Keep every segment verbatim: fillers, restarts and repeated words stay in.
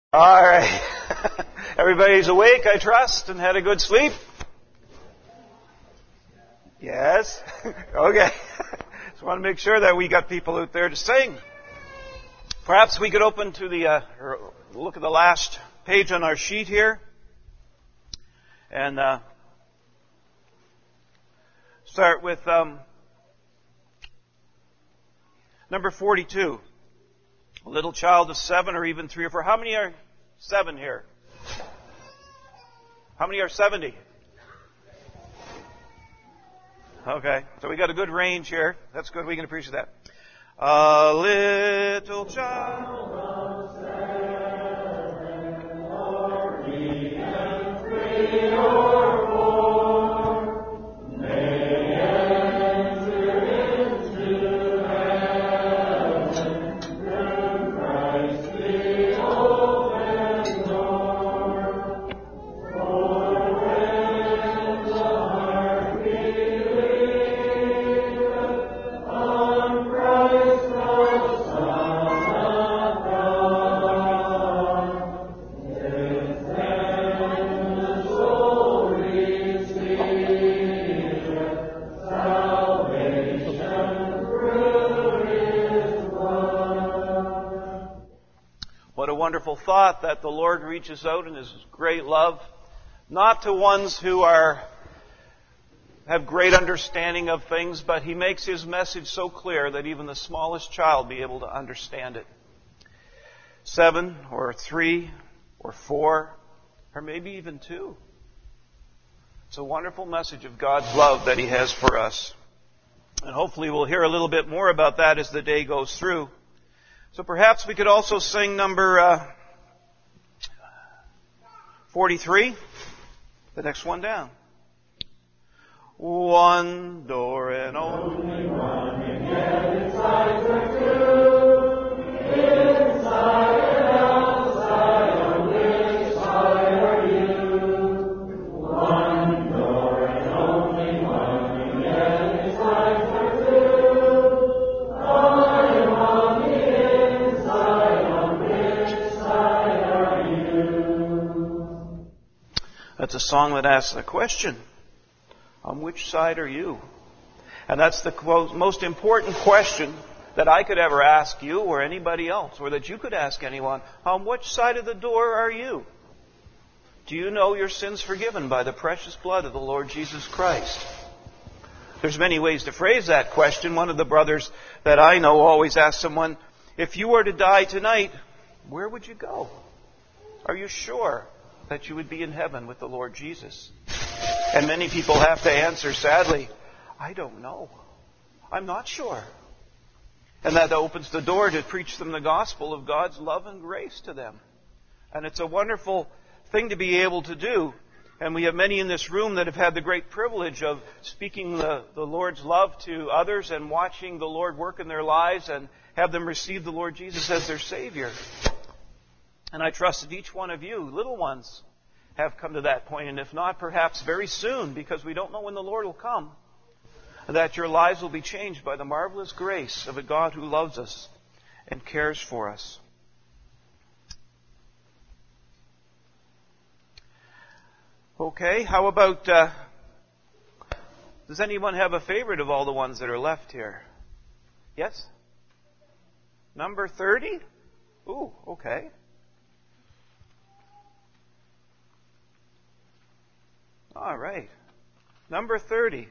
All right. Everybody's awake, I trust, and had a good sleep? Yes? Okay. Just want to make sure that we got people out there to sing. Perhaps we could open to the, uh, or look at the last page on our sheet here. And uh, start with um, number forty-two. A little child of seven or even three or four. How many are seven here? How many are seventy? Okay, so we got a good range here. That's good. We can appreciate that. A little child of seven or even three or four may enter into heaven through Christ the open door. For when the heart believeth on Christ the Son of God, if then the soul receiveth salvation through His blood. What a wonderful thought that the Lord reaches out in His great love, not to ones who are have great understanding of things, but He makes His message so clear that even the smallest child be able to understand it. Seven or three or four or maybe even two. It's a wonderful message of God's love that He has for us. And hopefully we'll hear a little bit more about that as the day goes through. So perhaps we could also sing number uh, forty-three, the next one down. One door and only one, and yet its sides are two. Inside and outside, on which side are you? One door and only one, and yet its sides are two. I am on the inside, on which side are you? That's a song that asks the question. On which side are you? And that's the most important question that I could ever ask you or anybody else, or that you could ask anyone. On which side of the door are you? Do you know your sins forgiven by the precious blood of the Lord Jesus Christ? There's many ways to phrase that question. One of the brothers that I know always asks someone, if you were to die tonight, where would you go? Are you sure that you would be in heaven with the Lord Jesus? And many people have to answer, sadly, I don't know. I'm not sure. And that opens the door to preach them the gospel of God's love and grace to them. And it's a wonderful thing to be able to do. And we have many in this room that have had the great privilege of speaking the, the Lord's love to others and watching the Lord work in their lives and have them receive the Lord Jesus as their Savior. And I trust that each one of you, little ones, have come to that point, and if not, perhaps very soon, because we don't know when the Lord will come, that your lives will be changed by the marvelous grace of a God who loves us and cares for us. Okay, how about, uh, does anyone have a favorite of all the ones that are left here? Yes? Number thirty? Ooh, okay. All right. Number thirty.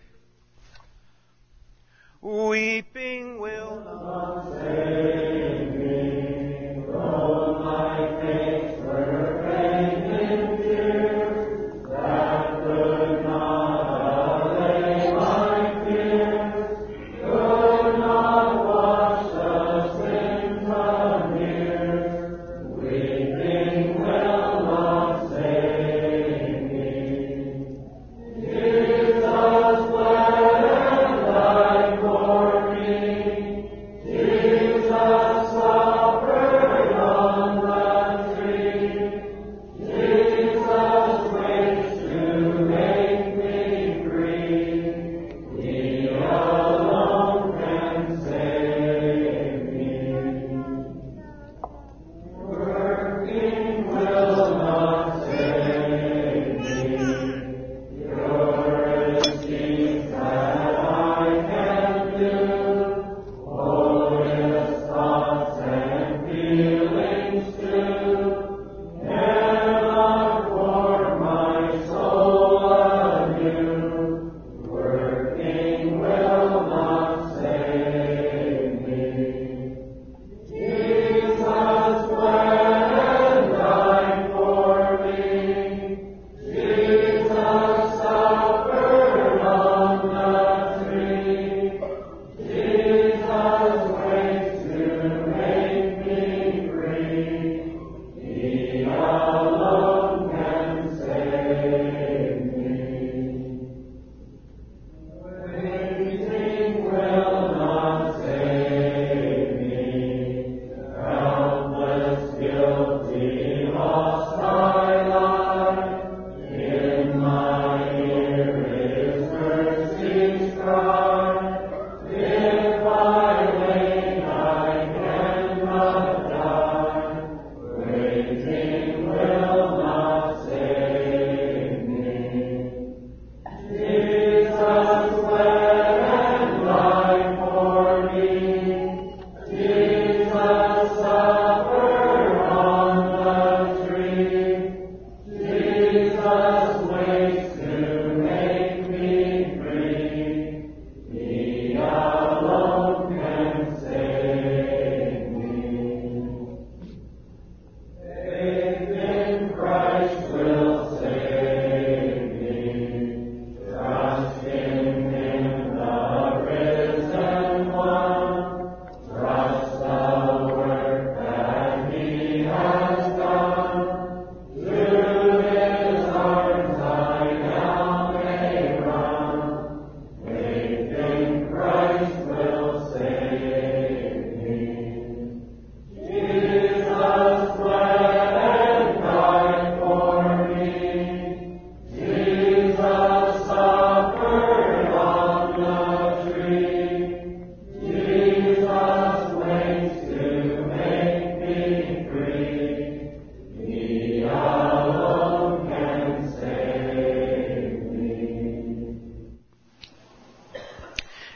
Weeping will not save me, though my face were bathed in tears, that could not allay my fears, could not wash the sins of years. Weeping will not save me. Jesus bled and died for me. Jesus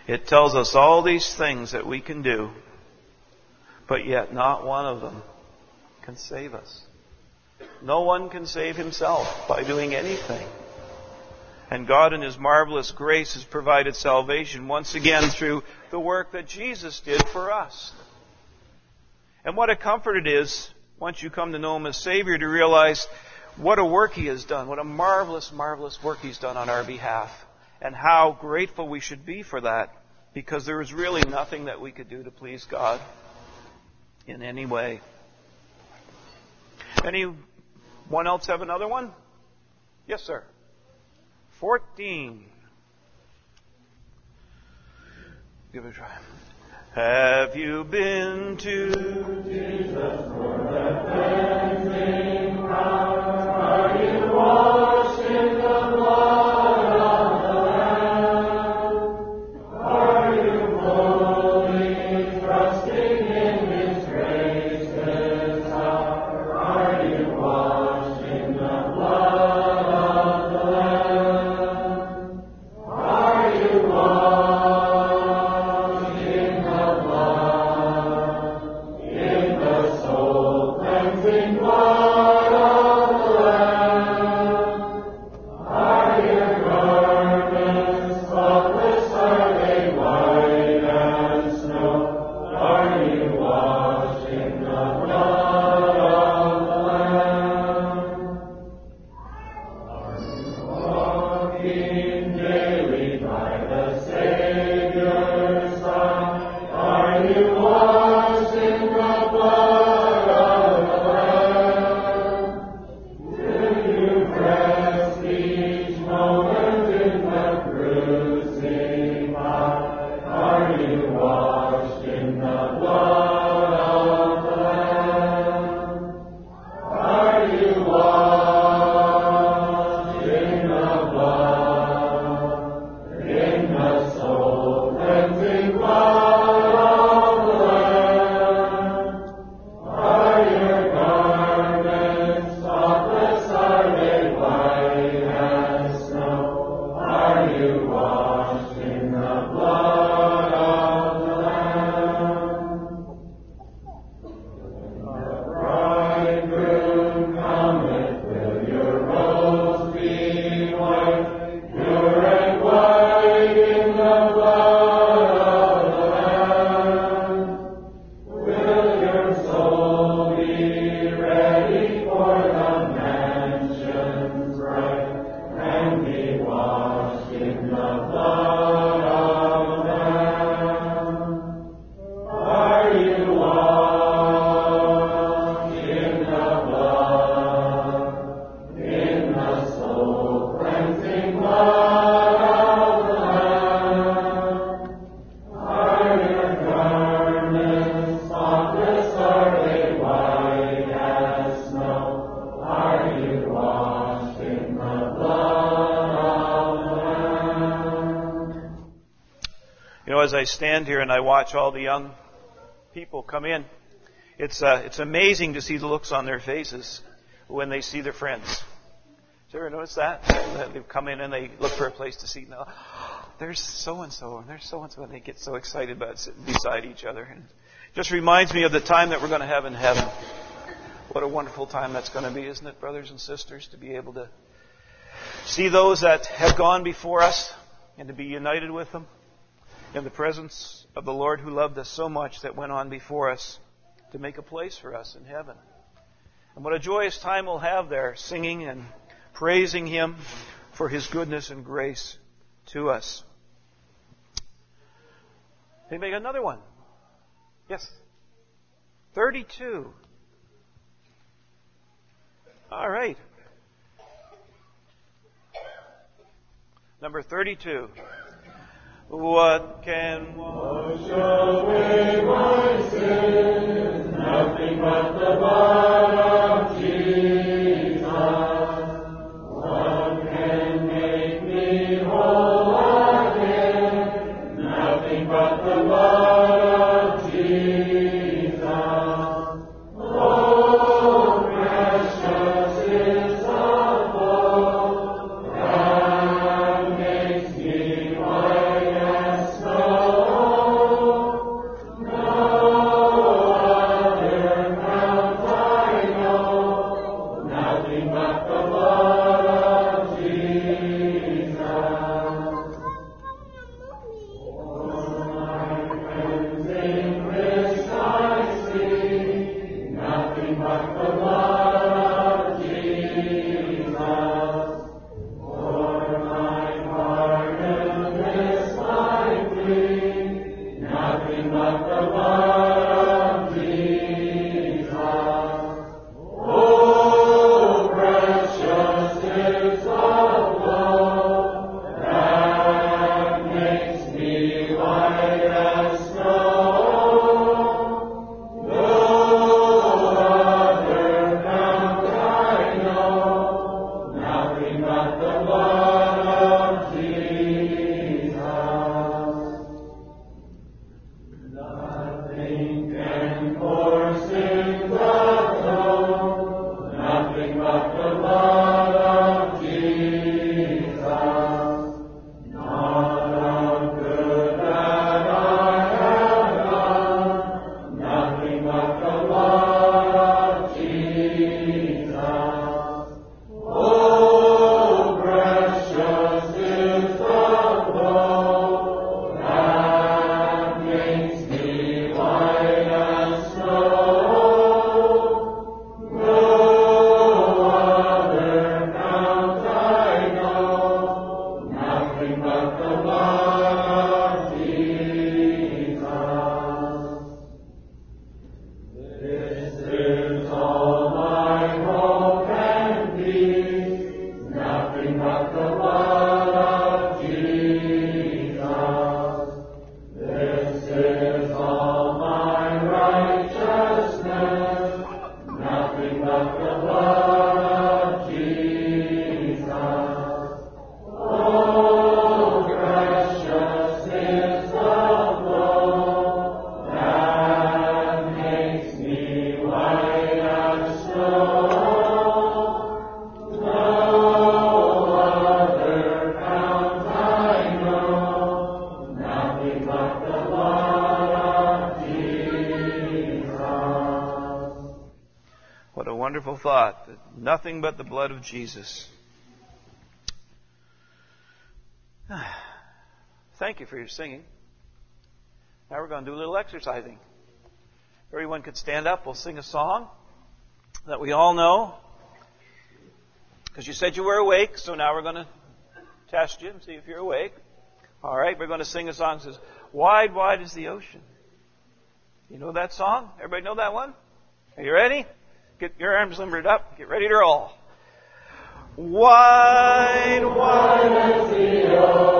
It tells us all these things that we can do, but yet not one of them can save us. No one can save himself by doing anything. And God in His marvelous grace has provided salvation once again through the work that Jesus did for us. And what a comfort it is, once you come to know Him as Savior, to realize what a work He has done, what a marvelous, marvelous work He's done on our behalf, and how grateful we should be for that, because there is really nothing that we could do to please God in any way. Anyone else have another one? Yes, sir. fourteen. Give it a try. Have you been to Jesus for the cleansing power? Are you washed in the blood of the Lamb? Are you fully trusting in His gracious power? Are you washed in the blood of the Lamb? Are you washed in the blood, in the soul cleansing blood of the Lamb? Are your garments spotless? Are they white as snow? Are you washed in the blood of the Lamb? Are you walking daily by the Savior's side? Are you washed in the blood of the Lamb? Do you rest each moment in the crucifix? Are you washed in the blood of the Lamb? Are you washed in the blood, in the soul cleansing blood of the Lamb? Are your garments spotless? Are they white as snow? Are you washed in the blood of the Lamb? When the bridegroom cometh, will your robes be white, pure and white in the blood of the Lamb? Will your soul be ready for the mansions bright, and be washed in the blood of the Lamb? Are you washed in the blood, in the soul cleansing blood of the Lamb? Are your garments spotless? Are they white as snow? Are you washed in the blood of the Lamb? You know, as I stand here and I watch all the young people come in, it's uh, it's amazing to see the looks on their faces when they see their friends. Did you ever notice that? That They come in and they look for a place to sit. Now, there's so and so, and there's so and so, and they get so excited about sitting beside each other. And it just reminds me of the time that we're going to have in heaven. What a wonderful time that's going to be, isn't it, brothers and sisters, to be able to see those that have gone before us and to be united with them in the presence of the Lord who loved us so much that went on before us to make a place for us in heaven. And what a joyous time we'll have there, singing and praising Him for His goodness and grace to us. Anybody got another one? Yes. thirty-two. All right. Number thirty-two. What can wash away my sins? Nothing but the blood of Jesus. What can make me whole again? Nothing but the blood of Jesus. Oh, precious is the blood that makes me white as snow. Wonderful thought that nothing but the blood of Jesus. Thank you for your singing. Now we're going to do a little exercising. Everyone could stand up. We'll sing a song that we all know. Because you said you were awake, so now we're going to test you and see if you're awake. All right, we're going to sing a song that says, "Wide, wide is the ocean." You know that song? Everybody know that one? Are you ready? Get your arms limbered up. Get ready to roll. Wide, wide is the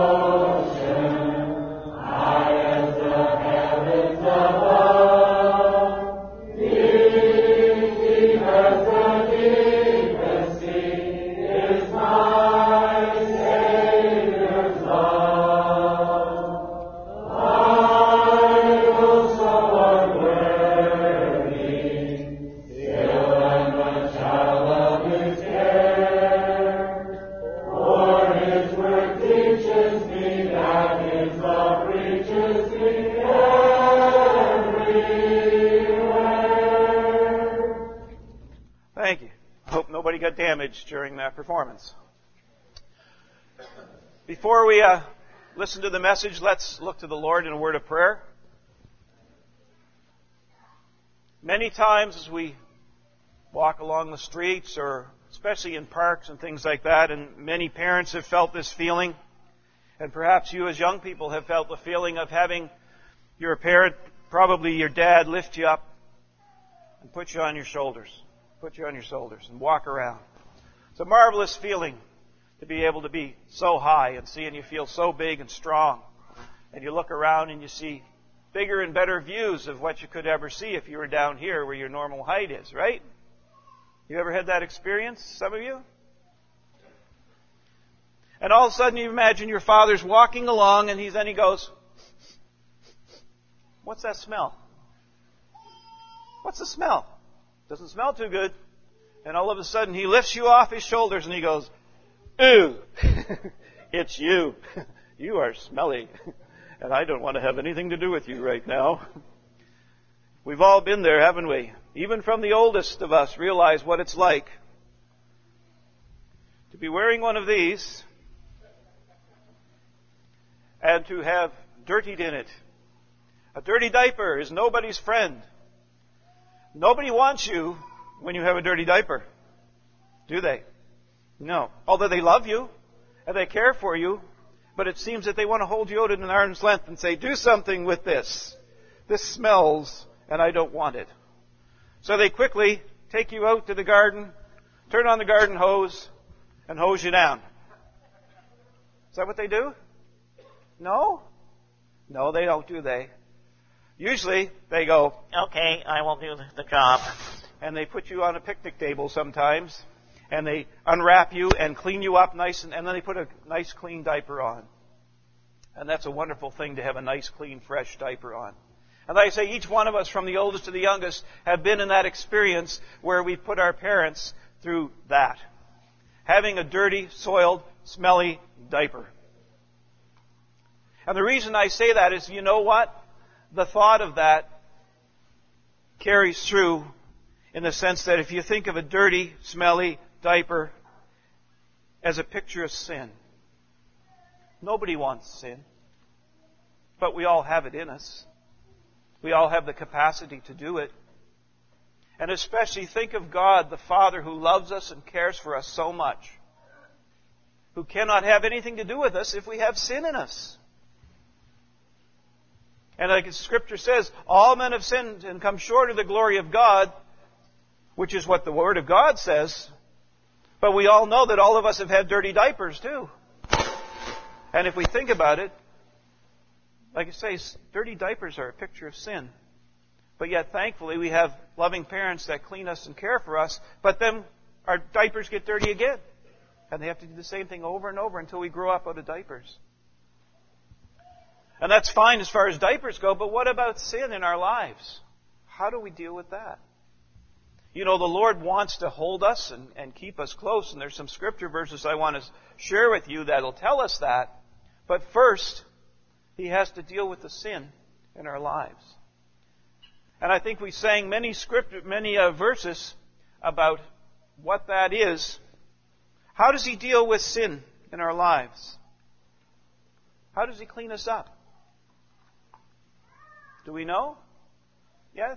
ocean, high as the heavens above, deep, deep as the deepest sea is my Savior's love. I will so unworthy, still am a child of His care, for His word teaches me that His love reaches me everywhere. Thank you. Hope nobody got damaged during that performance. Before we uh, listen to the message, let's look to the Lord in a word of prayer. Many times as we walk along the streets, or especially in parks and things like that, and many parents have felt this feeling, and perhaps you as young people have felt the feeling of having your parent, probably your dad, lift you up and put you on your shoulders, put you on your shoulders and walk around. It's a marvelous feeling to be able to be so high and seeing you feel so big and strong. And you look around and you see bigger and better views of what you could ever see if you were down here where your normal height is, right? You ever had that experience, some of you? And all of a sudden you imagine your father's walking along and he, then he goes, "What's that smell? What's the smell? Doesn't smell too good." And all of a sudden he lifts you off his shoulders and he goes, "Ooh, it's you. You are smelly. And I don't want to have anything to do with you right now." We've all been there, haven't we? Even from the oldest of us realize what it's like to be wearing one of these and to have dirtied in it. A dirty diaper is nobody's friend. Nobody wants you when you have a dirty diaper, do they? No. Although they love you and they care for you, but it seems that they want to hold you out at an arm's length and say, "Do something with this. This smells and I don't want it." So they quickly take you out to the garden, turn on the garden hose, and hose you down. Is that what they do? No? No, they don't, do they? Usually they go, "Okay, I will do the job." And they put you on a picnic table sometimes, and they unwrap you and clean you up nice, and, and then they put a nice clean diaper on. And that's a wonderful thing to have a nice, clean, fresh diaper on. And like I say, each one of us, from the oldest to the youngest, have been in that experience where we put our parents through that. Having a dirty, soiled, smelly diaper. And the reason I say that is, you know what? The thought of that carries through in the sense that if you think of a dirty, smelly diaper as a picture of sin, nobody wants sin, but we all have it in us. We all have the capacity to do it. And especially think of God, the Father, who loves us and cares for us so much, who cannot have anything to do with us if we have sin in us. And like the Scripture says, all men have sinned and come short of the glory of God, which is what the Word of God says. But we all know that all of us have had dirty diapers too. And if we think about it, like I say, dirty diapers are a picture of sin. But yet, thankfully, we have loving parents that clean us and care for us. But then our diapers get dirty again. And they have to do the same thing over and over until we grow up out of diapers. And that's fine as far as diapers go, but what about sin in our lives? How do we deal with that? You know, the Lord wants to hold us and, and keep us close, and there's some scripture verses I want to share with you that'll tell us that. But first, He has to deal with the sin in our lives. And I think we sang many script, many uh, verses about what that is. How does He deal with sin in our lives? How does He clean us up? Do we know? Yes?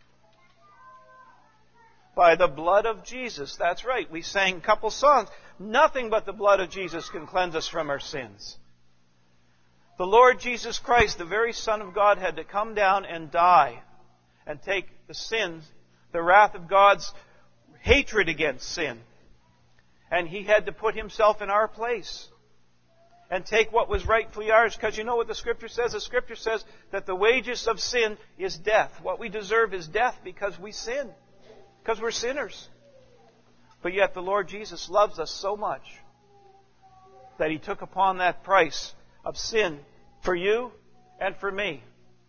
By the blood of Jesus. That's right. We sang a couple songs. Nothing but the blood of Jesus can cleanse us from our sins. The Lord Jesus Christ, the very Son of God, had to come down and die and take the sins, the wrath of God's hatred against sin. And He had to put Himself in our place and take what was rightfully ours. Because you know what the Scripture says? The Scripture says that the wages of sin is death. What we deserve is death because we sin. Because we're sinners. But yet the Lord Jesus loves us so much that He took upon that price of sin for you and for me.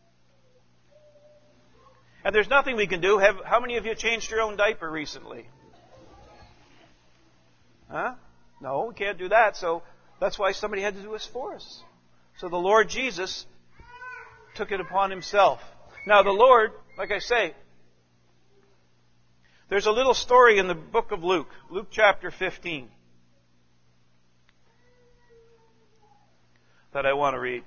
And there's nothing we can do. Have, how many of you changed your own diaper recently? Huh? No, we can't do that. So that's why somebody had to do this for us. So the Lord Jesus took it upon Himself. Now the Lord, like I say, there's a little story in the book of Luke, Luke chapter fifteen, that I want to read.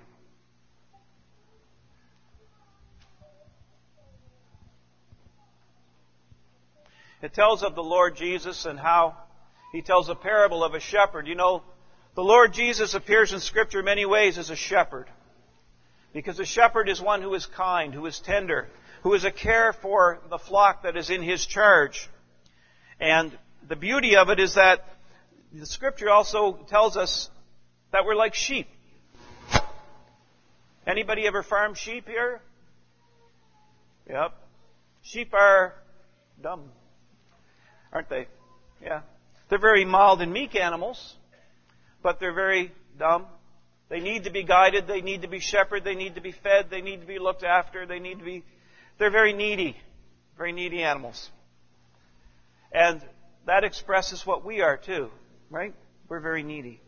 It tells of the Lord Jesus and how He tells a parable of a shepherd. You know, the Lord Jesus appears in Scripture many ways as a shepherd. Because a shepherd is one who is kind, who is tender, who is a care for the flock that is in His charge. And the beauty of it is that the Scripture also tells us that we're like sheep. Anybody ever farm sheep here? Yep. Sheep are dumb, aren't they? Yeah. They're very mild and meek animals, but they're very dumb. They need to be guided. They need to be shepherded. They need to be fed. They need to be looked after. They need to be... They're very needy. Very needy animals. And that expresses what we are too, right? We're very needy.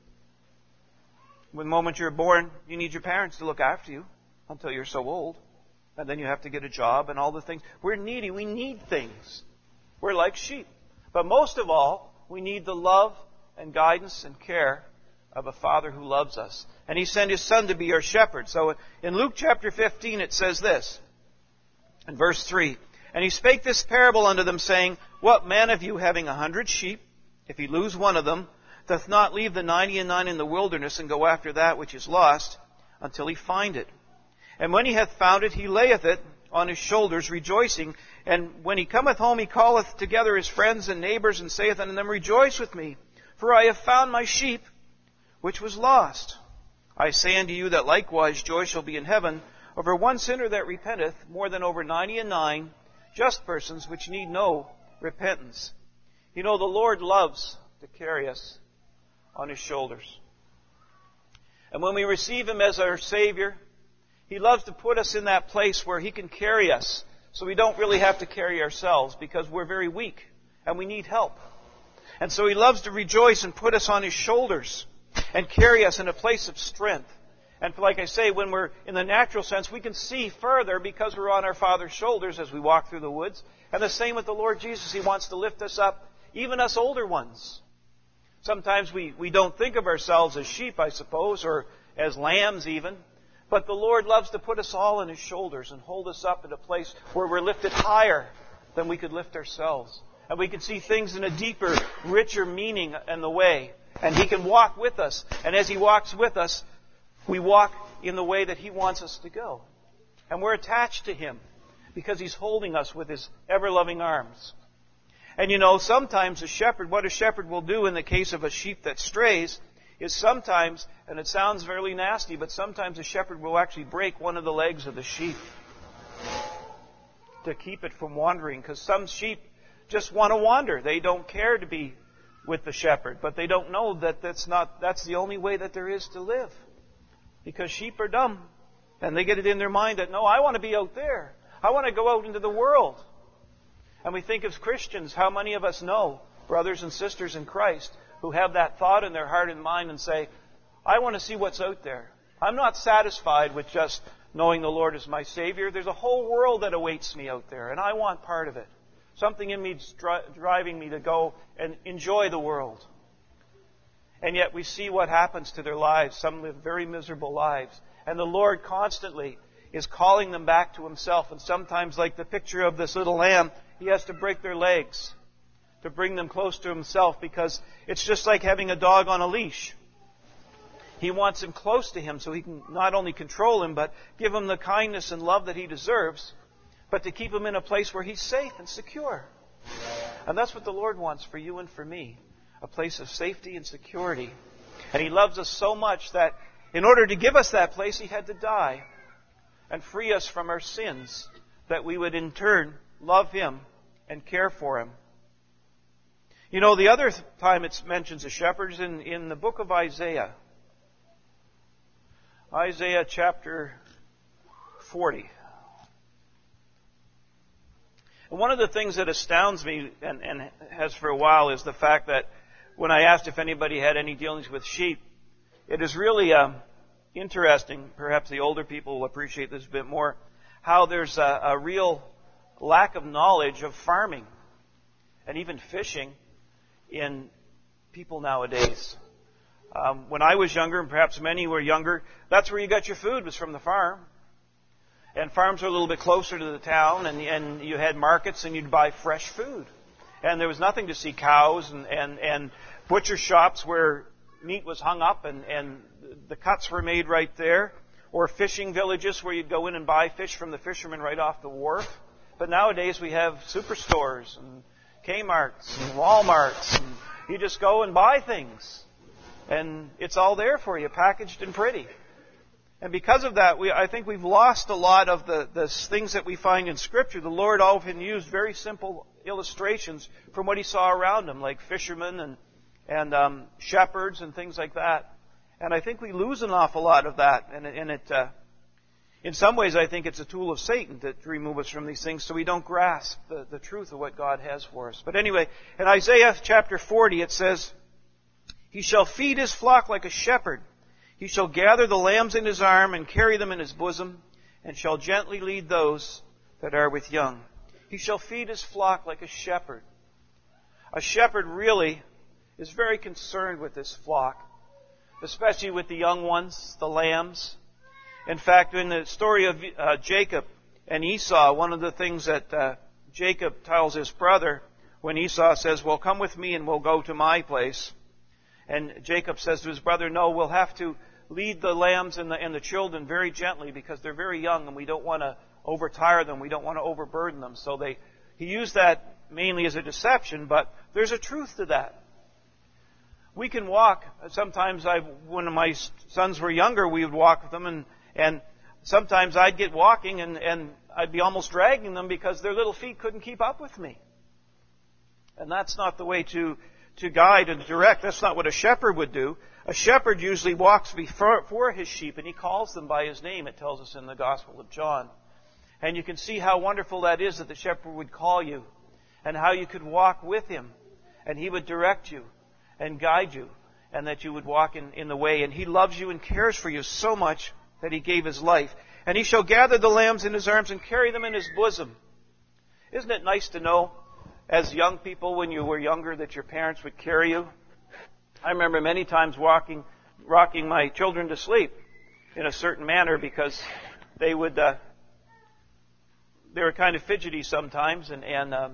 When the moment you're born, you need your parents to look after you until you're so old. And then you have to get a job and all the things. We're needy. We need things. We're like sheep. But most of all, we need the love and guidance and care of a Father who loves us. And He sent His Son to be our shepherd. So in Luke chapter fifteen it says this, in verse three, "And He spake this parable unto them, saying, What man of you, having a hundred sheep, if he lose one of them, doth not leave the ninety and nine in the wilderness, and go after that which is lost, until he find it? And when he hath found it, he layeth it on his shoulders, rejoicing. And when he cometh home, he calleth together his friends and neighbors, and saith unto them, Rejoice with me, for I have found my sheep, which was lost. I say unto you that likewise joy shall be in heaven over one sinner that repenteth, more than over ninety and nine just persons which need no repentance." You know, the Lord loves to carry us on His shoulders. And when we receive Him as our Savior, He loves to put us in that place where He can carry us, so we don't really have to carry ourselves, because we're very weak and we need help. And so He loves to rejoice and put us on His shoulders and carry us in a place of strength. And like I say, when we're in the natural sense, we can see further because we're on our Father's shoulders as we walk through the woods. And the same with the Lord Jesus. He wants to lift us up, even us older ones. Sometimes we, we don't think of ourselves as sheep, I suppose, or as lambs even. But the Lord loves to put us all on His shoulders and hold us up in a place where we're lifted higher than we could lift ourselves. And we can see things in a deeper, richer meaning and the way. And He can walk with us. And as He walks with us, we walk in the way that He wants us to go. And we're attached to Him because He's holding us with His ever-loving arms. And you know, sometimes a shepherd, what a shepherd will do in the case of a sheep that strays, is sometimes, and it sounds very nasty, but sometimes a shepherd will actually break one of the legs of the sheep to keep it from wandering. Because some sheep just want to wander. They don't care to be with the shepherd, but they don't know that that's not, that's the only way that there is to live. Because sheep are dumb. And they get it in their mind that, no, I want to be out there. I want to go out into the world. And we think as Christians, how many of us know brothers and sisters in Christ who have that thought in their heart and mind and say, I want to see what's out there. I'm not satisfied with just knowing the Lord as my Savior. There's a whole world that awaits me out there, and I want part of it. Something in me is dri- driving me to go and enjoy the world. And yet we see what happens to their lives. Some live very miserable lives. And the Lord constantly is calling them back to Himself. And sometimes, like the picture of this little lamb, He has to break their legs to bring them close to Himself, because it's just like having a dog on a leash. He wants him close to Him so He can not only control him, but give him the kindness and love that he deserves, but to keep him in a place where he's safe and secure. And that's what the Lord wants for you and for me, a place of safety and security. And He loves us so much that in order to give us that place, He had to die and free us from our sins, that we would in turn love Him and care for Him. You know, the other time it mentions a shepherd is in, in the book of Isaiah. Isaiah chapter forty. And one of the things that astounds me, and, and has for a while, is the fact that when I asked if anybody had any dealings with sheep, it is really um, interesting, perhaps the older people will appreciate this a bit more, how there's a, a real lack of knowledge of farming and even fishing in people nowadays. Um, when I was younger, and perhaps many were younger, that's where you got your food, was from the farm. And farms were a little bit closer to the town, and, and you had markets, and you'd buy fresh food. And there was nothing to see cows and, and, and butcher shops where meat was hung up and, and the cuts were made right there, or fishing villages where you'd go in and buy fish from the fishermen right off the wharf. But nowadays we have superstores and Kmart's and Walmart's, and you just go and buy things. And it's all there for you, packaged and pretty. And because of that, we, I think we've lost a lot of the, the things that we find in Scripture. The Lord often used very simple illustrations from what He saw around Him, like fishermen and, and um, shepherds and things like that. And I think we lose an awful lot of that. And, and it, uh, in some ways, I think it's a tool of Satan to, to remove us from these things so we don't grasp the, the truth of what God has for us. But anyway, in Isaiah chapter forty, it says, He shall feed His flock like a shepherd. He shall gather the lambs in His arm and carry them in His bosom, and shall gently lead those that are with young. He shall feed His flock like a shepherd. A shepherd really is very concerned with His flock, especially with the young ones, the lambs. In fact, in the story of uh, Jacob and Esau, one of the things that uh, Jacob tells his brother when Esau says, well, come with me and we'll go to my place. And Jacob says to his brother, no, we'll have to lead the lambs and the, and the children very gently because they're very young and we don't want to overtire them. We don't want to overburden them. So they, he used that mainly as a deception, but there's a truth to that. We can walk. Sometimes I, when my sons were younger, we would walk with them, and, and sometimes I'd get walking and, and I'd be almost dragging them because their little feet couldn't keep up with me. And that's not the way to, to guide and direct. That's not what a shepherd would do. A shepherd usually walks before for his sheep, and he calls them by his name, it tells us in the Gospel of John. And you can see how wonderful that is, that the shepherd would call you, and how you could walk with him, and he would direct you and guide you, and that you would walk in, in the way. And he loves you and cares for you so much that he gave his life. And he shall gather the lambs in his arms and carry them in his bosom. Isn't it nice to know, as young people, when you were younger, that your parents would carry you? I remember many times walking, rocking my children to sleep in a certain manner because they would, uh, they were kind of fidgety sometimes, and, and um,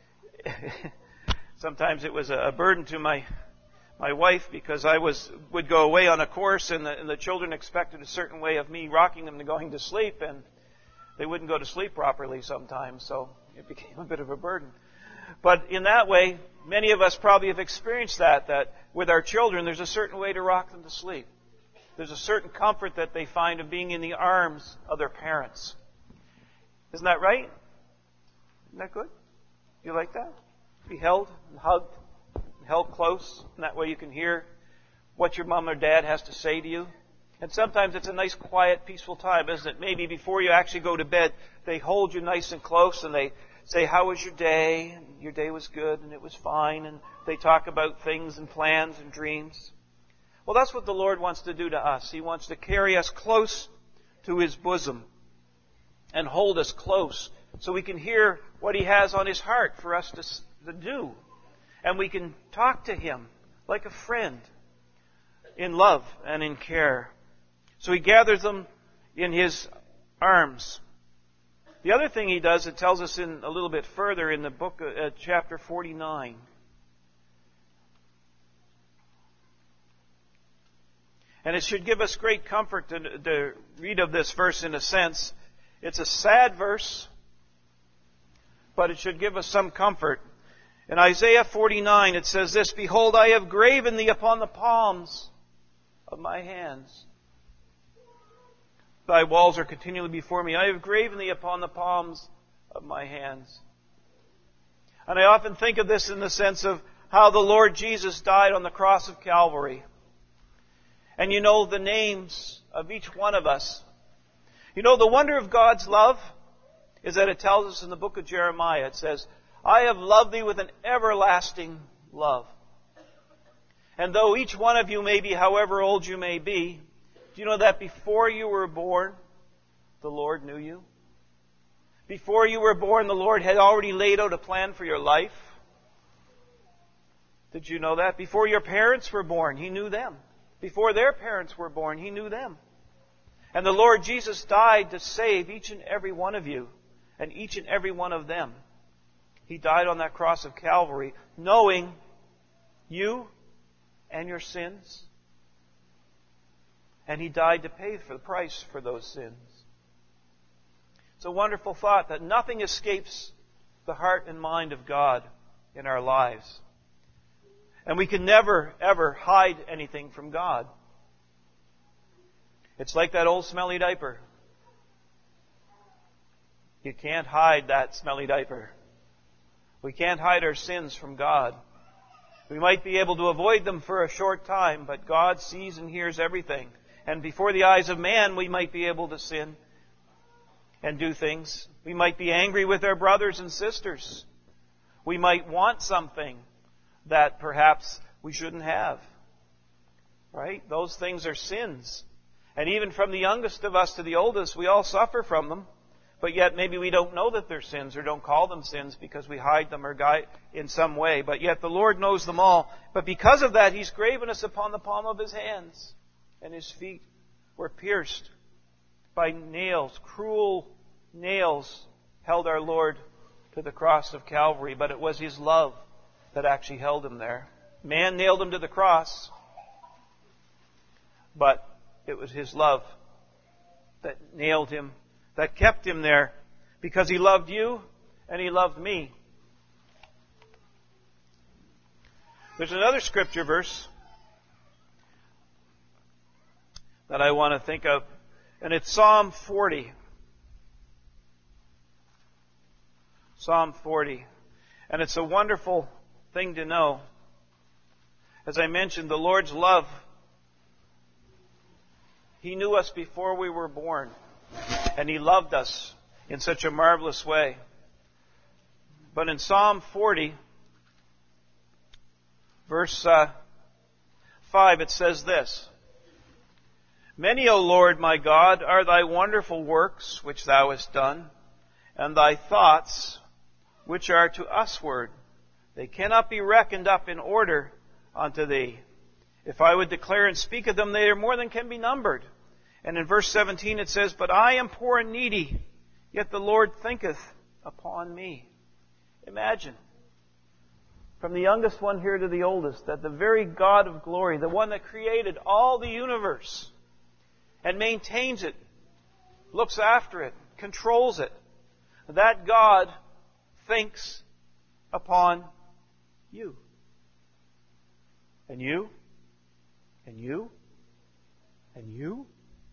sometimes it was a burden to my my wife because I was would go away on a course, and the, and the children expected a certain way of me rocking them to going to sleep, and they wouldn't go to sleep properly sometimes, so it became a bit of a burden. But in that way, many of us probably have experienced that, that with our children, there's a certain way to rock them to sleep. There's a certain comfort that they find of being in the arms of their parents. Isn't that right? Isn't that good? You like that? Be held and hugged, and held close, and that way you can hear what your mom or dad has to say to you. And sometimes it's a nice, quiet, peaceful time, isn't it? Maybe before you actually go to bed, they hold you nice and close and they say, how was your day? And your day was good and it was fine. And they talk about things and plans and dreams. Well, that's what the Lord wants to do to us. He wants to carry us close to His bosom and hold us close so we can hear what He has on His heart for us to, to do. And we can talk to Him like a friend in love and in care. So He gathers them in His arms. The other thing He does, it tells us in a little bit further in the book, uh, chapter forty-nine. And it should give us great comfort to, to read of this verse in a sense. It's a sad verse, but it should give us some comfort. In Isaiah forty-nine, it says this, behold, I have graven thee upon the palms of my hands. Thy walls are continually before me. I have graven thee upon the palms of my hands. And I often think of this in the sense of how the Lord Jesus died on the cross of Calvary. And you know the names of each one of us. You know the wonder of God's love is that it tells us in the book of Jeremiah, it says, I have loved thee with an everlasting love. And though each one of you may be however old you may be, do you know that before you were born, the Lord knew you? Before you were born, the Lord had already laid out a plan for your life. Did you know that? Before your parents were born, He knew them. Before their parents were born, He knew them. And the Lord Jesus died to save each and every one of you and each and every one of them. He died on that cross of Calvary, knowing you and your sins. And He died to pay for the price for those sins. It's a wonderful thought that nothing escapes the heart and mind of God in our lives. And we can never, ever hide anything from God. It's like that old smelly diaper. You can't hide that smelly diaper. We can't hide our sins from God. We might be able to avoid them for a short time, but God sees and hears everything. And before the eyes of man, we might be able to sin and do things. We might be angry with our brothers and sisters. We might want something that perhaps we shouldn't have. Right? Those things are sins. And even from the youngest of us to the oldest, we all suffer from them. But yet maybe we don't know that they're sins or don't call them sins because we hide them or guide in some way. But yet the Lord knows them all. But because of that, He's graven us upon the palm of His hands. And His feet were pierced by nails. Cruel nails held our Lord to the cross of Calvary. But it was His love that actually held Him there. Man nailed Him to the cross. But it was His love that nailed Him, that kept Him there. Because He loved you and He loved me. There's another scripture verse that I want to think of. And it's Psalm forty. Psalm forty. And it's a wonderful thing to know. As I mentioned, the Lord's love. He knew us before we were born. And He loved us in such a marvelous way. But in Psalm forty, verse uh, five, it says this. Many, O Lord my God, are Thy wonderful works which Thou hast done, and Thy thoughts which are to usward. They cannot be reckoned up in order unto Thee. If I would declare and speak of them, they are more than can be numbered. And in verse seventeen it says, but I am poor and needy, yet the Lord thinketh upon me. Imagine, from the youngest one here to the oldest, that the very God of glory, the one that created all the universe, and maintains it, looks after it, controls it, that God thinks upon you. And you. And you. And you.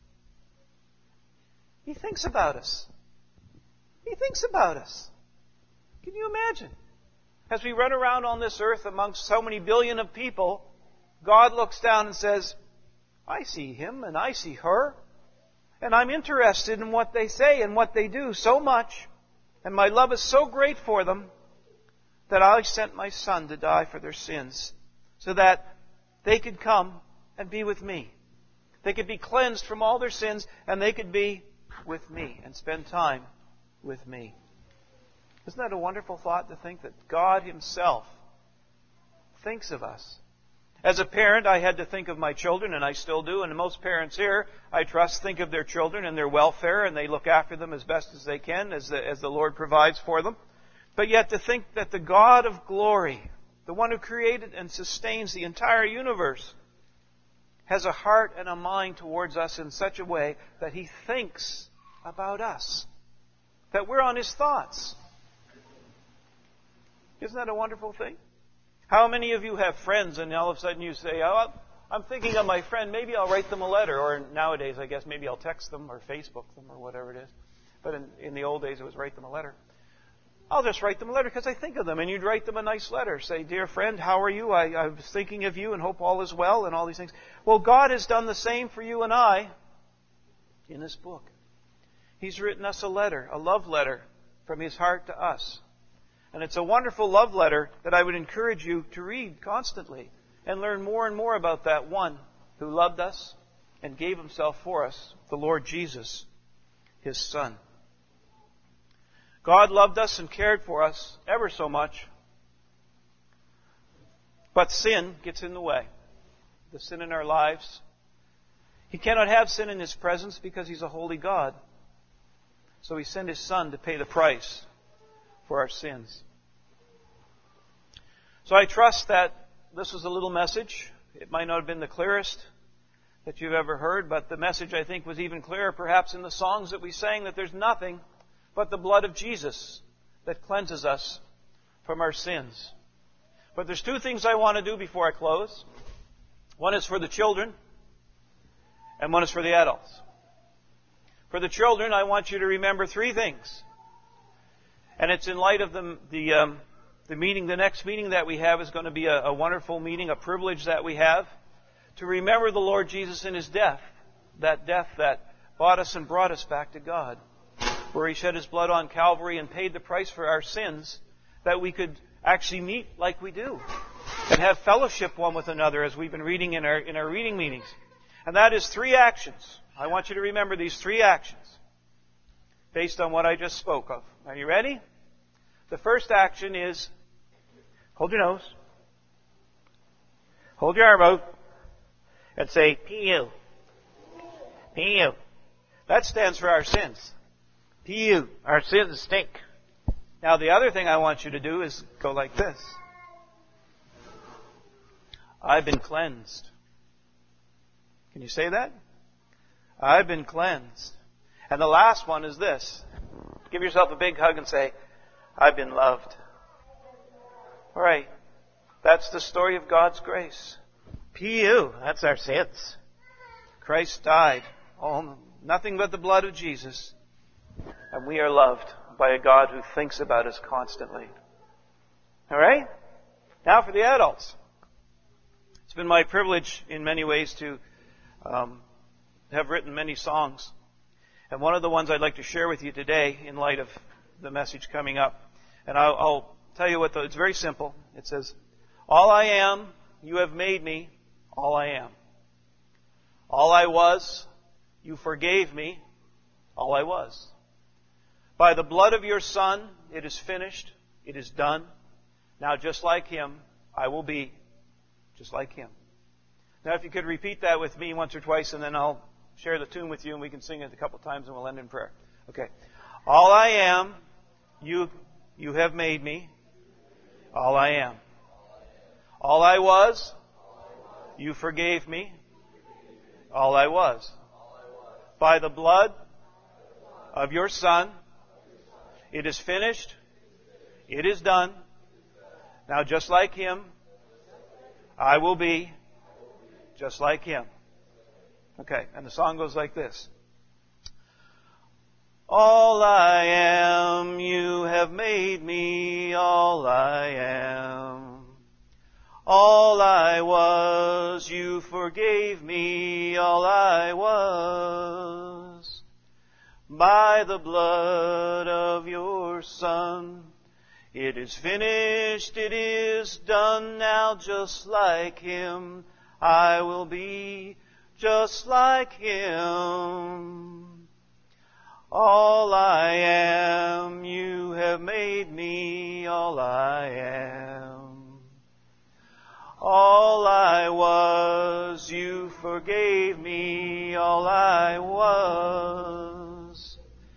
He thinks about us. He thinks about us. Can you imagine? As we run around on this earth amongst so many billion of people, God looks down and says, I see him and I see her. And I'm interested in what they say and what they do so much. And my love is so great for them that I sent my Son to die for their sins so that they could come and be with me. They could be cleansed from all their sins and they could be with me and spend time with me. Isn't that a wonderful thought to think that God Himself thinks of us? As a parent, I had to think of my children, and I still do, and most parents here, I trust, think of their children and their welfare, and they look after them as best as they can, as the, as the Lord provides for them. But yet to think that the God of glory, the one who created and sustains the entire universe, has a heart and a mind towards us in such a way that He thinks about us, that we're on His thoughts. Isn't that a wonderful thing? How many of you have friends and all of a sudden you say, oh, I'm thinking of my friend, maybe I'll write them a letter, or nowadays I guess maybe I'll text them or Facebook them or whatever it is. But in, in the old days it was write them a letter. I'll just write them a letter because I think of them, and you'd write them a nice letter. Say, dear friend, how are you? I, I was thinking of you and hope all is well and all these things. Well, God has done the same for you and I in this book. He's written us a letter, a love letter from His heart to us. And it's a wonderful love letter that I would encourage you to read constantly and learn more and more about that one who loved us and gave Himself for us, the Lord Jesus, His Son. God loved us and cared for us ever so much, but sin gets in the way. The sin in our lives. He cannot have sin in His presence because He's a holy God. So He sent His Son to pay the price for our sins. So I trust that this was a little message. It might not have been the clearest that you've ever heard, but the message, I think, was even clearer perhaps in the songs that we sang, that there's nothing but the blood of Jesus that cleanses us from our sins. But there's two things I want to do before I close. One is for the children, and one is for the adults. For the children, I want you to remember three things. And it's in light of the the, um, the meeting, the next meeting that we have is going to be a, a wonderful meeting, a privilege that we have to remember the Lord Jesus in His death, that death that bought us and brought us back to God, where He shed His blood on Calvary and paid the price for our sins, that we could actually meet like we do and have fellowship one with another, as we've been reading in our in our reading meetings. And that is three actions. I want you to remember these three actions based on what I just spoke of. Are you ready? The first action is, hold your nose, hold your arm out, and say, P U. P U. That stands for our sins. P U. Our sins stink. Now the other thing I want you to do is go like this. I've been cleansed. Can you say that? I've been cleansed. And the last one is this. Give yourself a big hug and say, I've been loved. All right. That's the story of God's grace. P U. That's our sins. Christ died. Oh, nothing but the blood of Jesus. And we are loved by a God who thinks about us constantly. All right? Now for the adults. It's been my privilege in many ways to um, have written many songs. And one of the ones I'd like to share with you today in light of the message coming up. And I'll, I'll tell you what, the, it's very simple. It says, all I am, you have made me, all I am. All I was, you forgave me, all I was. By the blood of your Son, it is finished, it is done. Now just like Him, I will be just like Him. Now if you could repeat that with me once or twice, and then I'll share the tune with you and we can sing it a couple of times and we'll end in prayer. Okay. All I am, you, you have made me. All I am. All I was, you forgave me. All I was. By the blood of your Son, it is finished. It is done. Now, just like Him, I will be just like Him. Okay, and the song goes like this. All I am, you have made me all I am. All I was, you forgave me all I was. By the blood of your Son, it is finished, it is done. Now just like Him, I will be just like Him. All I am, you have made me all I am. All I was, you forgave me all I was.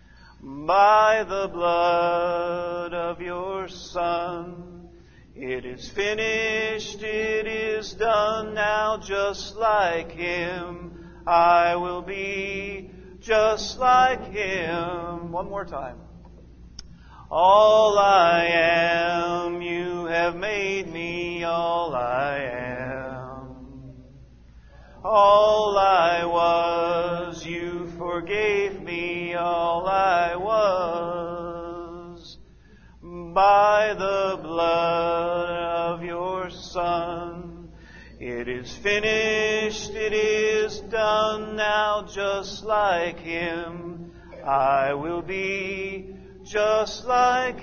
By the blood of your Son, it is finished, it is done. Now just like Him, I will be just like Him. One more time. All I am, you have made me all I am. All I was, you forgave me all I was. By the blood of your Son, it is finished, it is done. Now just like Him, I will be just like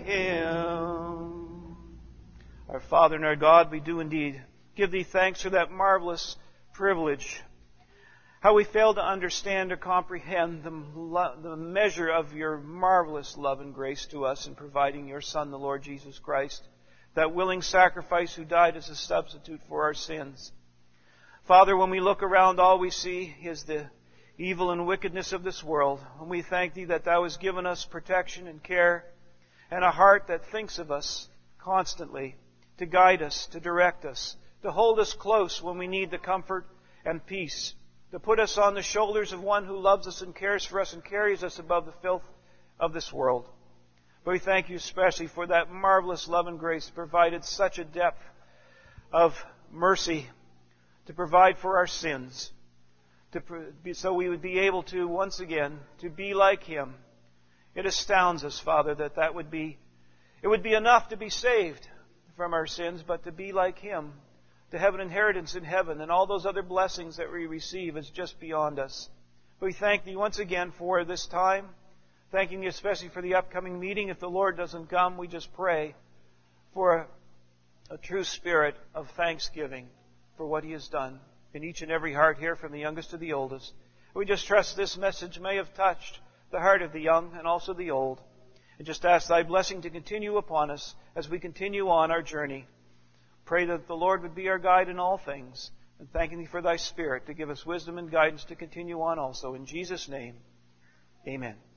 Him. Our Father and our God, we do indeed give Thee thanks for that marvelous privilege. How we fail to understand or comprehend the, lo- the measure of Your marvelous love and grace to us in providing Your Son, the Lord Jesus Christ, that willing sacrifice who died as a substitute for our sins. Father, when we look around, all we see is the evil and wickedness of this world. And we thank Thee that Thou hast given us protection and care and a heart that thinks of us constantly, to guide us, to direct us, to hold us close when we need the comfort and peace, to put us on the shoulders of one who loves us and cares for us and carries us above the filth of this world. But we thank You especially for that marvelous love and grace that provided such a depth of mercy to provide for our sins, to, so we would be able to, once again, to be like Him. It astounds us, Father, that that would be, it would be enough to be saved from our sins, but to be like Him, to have an inheritance in heaven, and all those other blessings that we receive is just beyond us. But we thank Thee once again for this time, thanking Thee especially for the upcoming meeting. If the Lord doesn't come, we just pray for a, a true spirit of thanksgiving for what He has done in each and every heart here, from the youngest to the oldest. We just trust this message may have touched the heart of the young and also the old. And just ask Thy blessing to continue upon us as we continue on our journey. Pray that the Lord would be our guide in all things. And thanking Thee for Thy Spirit to give us wisdom and guidance to continue on also. In Jesus' name, amen.